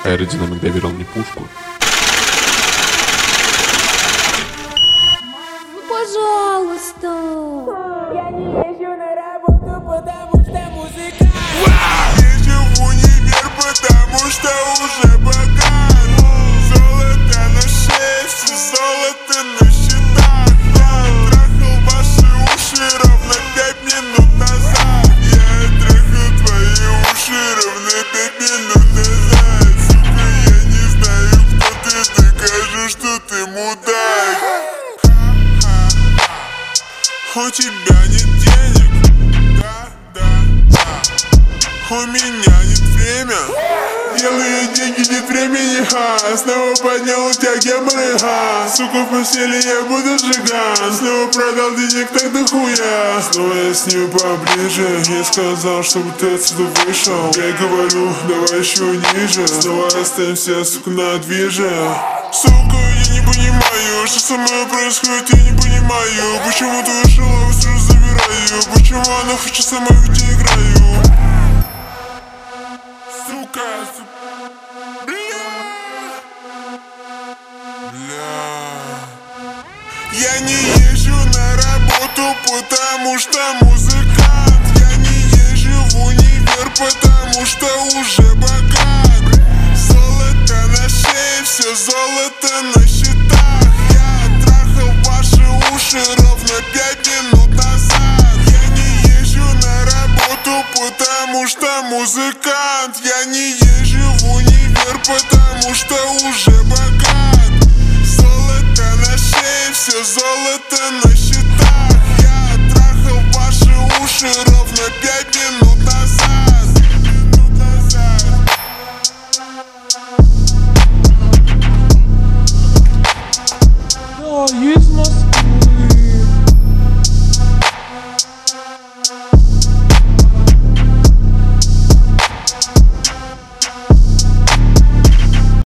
аэродинамик доверил мне пушку. Пожалуйста. Я не езжу на работу, потому что музыка. Езжу в универ, потому что уже богат. Золото на шее, все золото на счетах. Я трахал ваши уши ровно 5 минут назад. Я трахал твои уши ровно 5 минут назад. Сука, я не знаю, кто ты, докажу, что ты мудак. У тебя нет денег, да. У меня нет время. Делаю деньги, нет времени, снова поднял у тебя геморрой, сука, в постели я буду сжиган. Снова продал денег так дохуя. Снова я с ним поближе. Я сказал, чтобы ты отсюда вышел. Я говорю, давай еще ниже. Снова останемся, сука, на движе. Сука, я не понимаю, что со мной происходит, я не понимаю. Почему ты ушел, а сразу забираю. Почему она хочет со мной, ведь я играю. Сука, Я не езжу на работу, потому что музыкант. Я не езжу в универ, потому что уже богат. Золото на шее, все золото на счетах. Я трахал ваши уши ровно 5 минут назад. Я не езжу на работу, потому что музыкант. Я не езжу в универ, потому что уже богат. Золото на шее, все золото на счетах. Я трахал ваши уши ровно 5 минут назад. Да, из Москвы.